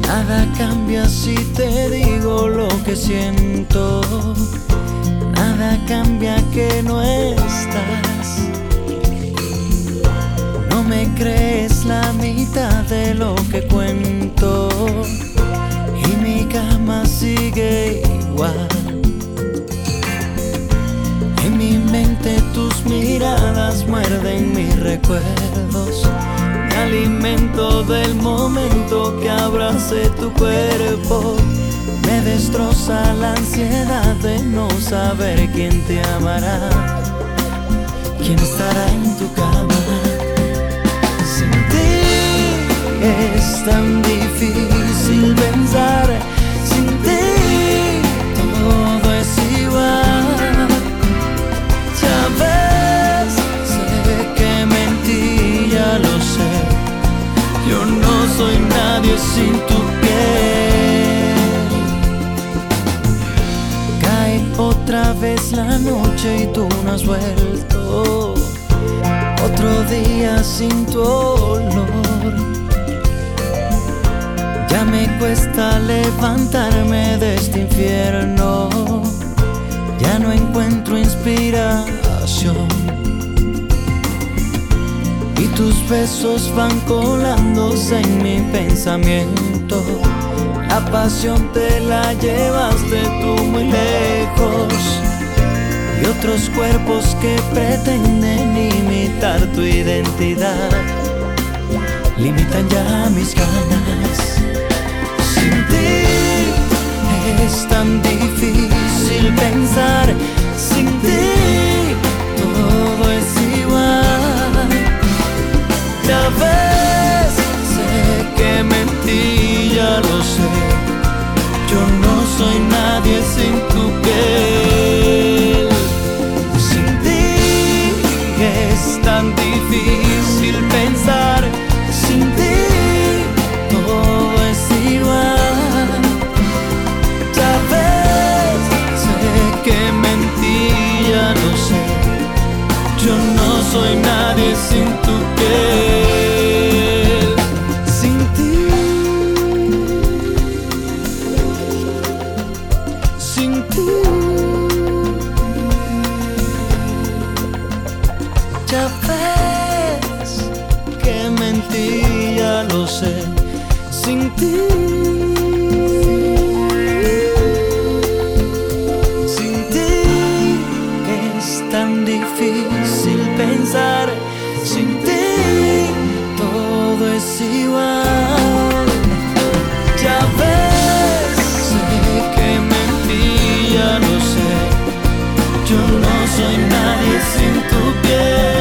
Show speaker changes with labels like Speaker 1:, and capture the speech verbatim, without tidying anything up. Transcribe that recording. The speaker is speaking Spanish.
Speaker 1: Nada cambia si te digo lo que siento. Nada cambia que no estás. No me crees la mitad de lo que cuento y mi cama sigue igual. En mi mente tus miradas muerden mis recuerdos. Me alimento del momento que abracé tu cuerpo. Me destroza la ansiedad de no saber quién te amará, quién estará en tu cama. Sin ti es tan difícil pensar. Sin ti todo es igual. Ya ves, sé que mentí, ya lo sé. Yo no soy nadie sin tu piel. Cae otra vez la noche y tú no has vuelto. Otro día sin tu olor. Ya me cuesta levantarme de este infierno. Ya no encuentro inspiración. Y tus besos van colándose en mi pensamiento. La pasión te la llevaste tú muy lejos. Y otros cuerpos que pretenden imitar tu identidad limitan ya mis ganas. Sin ti es tan difícil pensar. Sin ti todo es igual. Ya ves, sé que mentí, ya lo sé. Yo no soy nadie sin tu piel. Sin ti es tan difícil pensar. Sin ti todo es igual. Ya ves, sé que mentí, ya lo sé. Yo no soy nadie sin tu piel. Sin ti, sin ti. Ya ves que mentí, ya lo sé. Sin ti, sin ti es tan difícil pensar. Sin ti todo es igual. Ya ves, sé que mentí, ya lo sé. Yo no soy nadie sin tu piel.